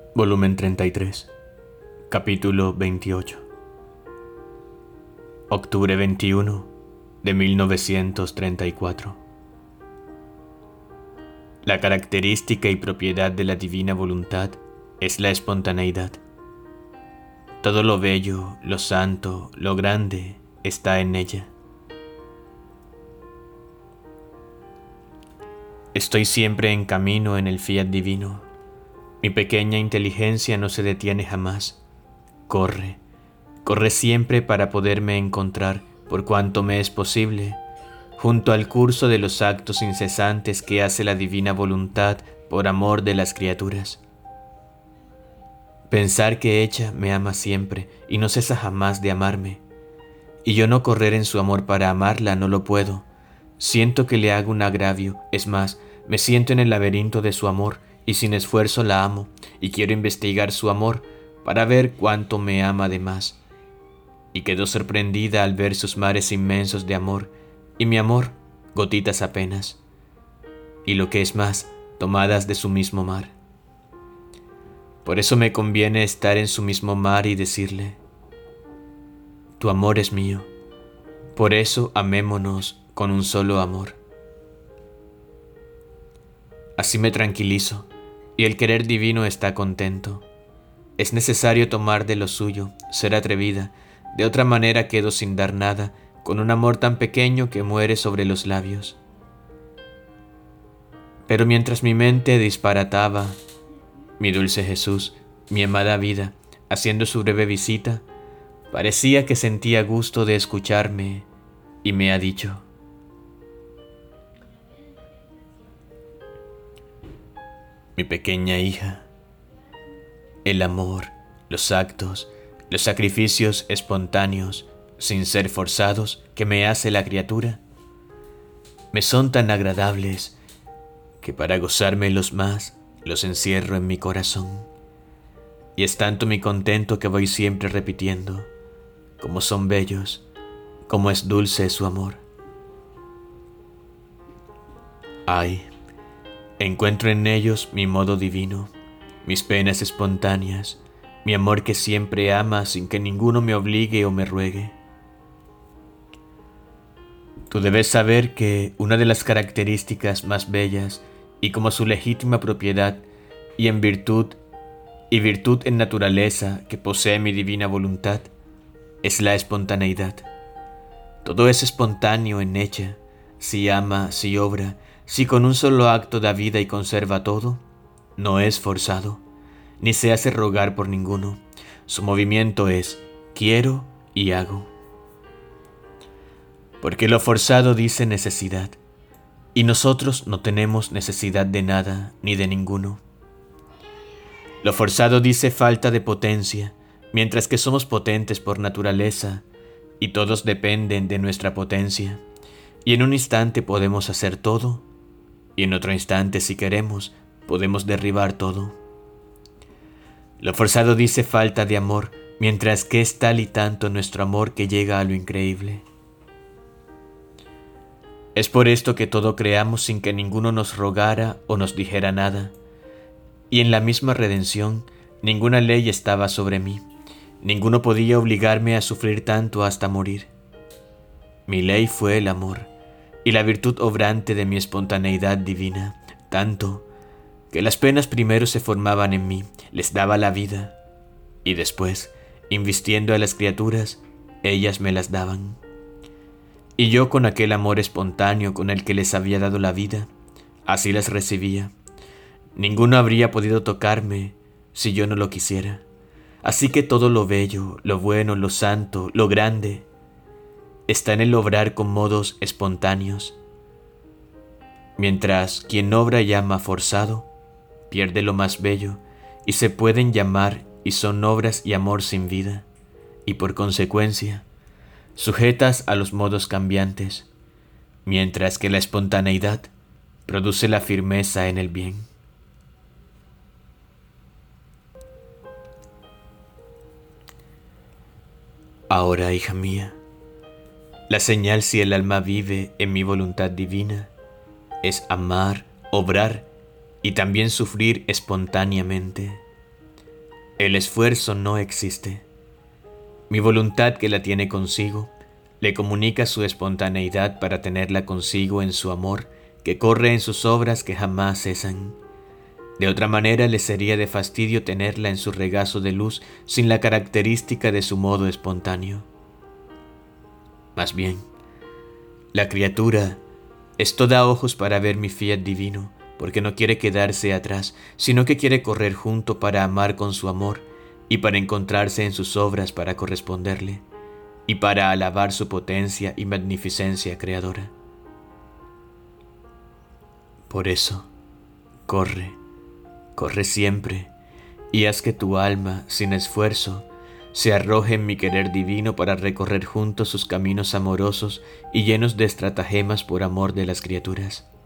Volumen 33, capítulo 28. Octubre 21 de 1934. La característica y propiedad de la divina voluntad es la espontaneidad. Todo lo bello, lo santo, lo grande está en ella. Estoy siempre en camino en el fiat divino. Mi pequeña inteligencia no se detiene jamás. Corre siempre para poderme encontrar, por cuanto me es posible, junto al curso de los actos incesantes que hace la divina voluntad por amor de las criaturas. Pensar que ella me ama siempre y no cesa jamás de amarme, y yo no correr en su amor para amarla no lo puedo. Siento que le hago un agravio, es más, me siento en el laberinto de su amor y sin esfuerzo la amo, y quiero investigar su amor para ver cuánto me ama de más. Y quedo sorprendida al ver sus mares inmensos de amor, y mi amor, gotitas apenas, y lo que es más, tomadas de su mismo mar. Por eso me conviene estar en su mismo mar y decirle: tu amor es mío, por eso amémonos con un solo amor. Así me tranquilizo, y el querer divino está contento. Es necesario tomar de lo suyo, ser atrevida, de otra manera quedo sin dar nada, con un amor tan pequeño que muere sobre los labios. Pero mientras mi mente disparataba, mi dulce Jesús, mi amada vida, haciendo su breve visita, parecía que sentía gusto de escucharme y me ha dicho: mi pequeña hija, el amor, los actos, los sacrificios espontáneos, sin ser forzados, que me hace la criatura, me son tan agradables que para gozármelos más los encierro en mi corazón. Y es tanto mi contento que voy siempre repitiendo: cómo son bellos, cómo es dulce su amor. Ay, encuentro en ellos mi modo divino, mis penas espontáneas, mi amor que siempre ama sin que ninguno me obligue o me ruegue. Tú debes saber que una de las características más bellas y como su legítima propiedad y virtud en naturaleza que posee mi divina voluntad es la espontaneidad. Todo es espontáneo en ella, si ama, si obra, si con un solo acto da vida y conserva todo, no es forzado, ni se hace rogar por ninguno. Su movimiento es: quiero y hago. Porque lo forzado dice necesidad, y nosotros no tenemos necesidad de nada ni de ninguno. Lo forzado dice falta de potencia, mientras que somos potentes por naturaleza, y todos dependen de nuestra potencia, y en un instante podemos hacer todo, y en otro instante, si queremos, podemos derribar todo. Lo forzado dice falta de amor, mientras que es tal y tanto nuestro amor que llega a lo increíble. Es por esto que todo creamos sin que ninguno nos rogara o nos dijera nada. Y en la misma redención, ninguna ley estaba sobre mí, ninguno podía obligarme a sufrir tanto hasta morir. Mi ley fue el amor, y la virtud obrante de mi espontaneidad divina, tanto que las penas primero se formaban en mí, les daba la vida, y después, invistiendo a las criaturas, ellas me las daban. Y yo, con aquel amor espontáneo con el que les había dado la vida, así las recibía. Ninguno habría podido tocarme si yo no lo quisiera. Así que todo lo bello, lo bueno, lo santo, lo grande, está en el obrar con modos espontáneos. Mientras quien obra y ama forzado, pierde lo más bello, y se pueden llamar y son obras y amor sin vida, y por consecuencia, sujetas a los modos cambiantes, mientras que la espontaneidad produce la firmeza en el bien. Ahora, hija mía, la señal si el alma vive en mi voluntad divina es amar, obrar y también sufrir espontáneamente. El esfuerzo no existe. Mi voluntad, que la tiene consigo, le comunica su espontaneidad para tenerla consigo en su amor, que corre en sus obras que jamás cesan. De otra manera le sería de fastidio tenerla en su regazo de luz sin la característica de su modo espontáneo. Más bien, la criatura es toda ojos para ver mi fiat divino, porque no quiere quedarse atrás, sino que quiere correr junto para amar con su amor y para encontrarse en sus obras para corresponderle y para alabar su potencia y magnificencia creadora. Por eso, corre, corre siempre, y haz que tu alma, sin esfuerzo, se arroje en mi querer divino para recorrer juntos sus caminos amorosos y llenos de estratagemas por amor de las criaturas.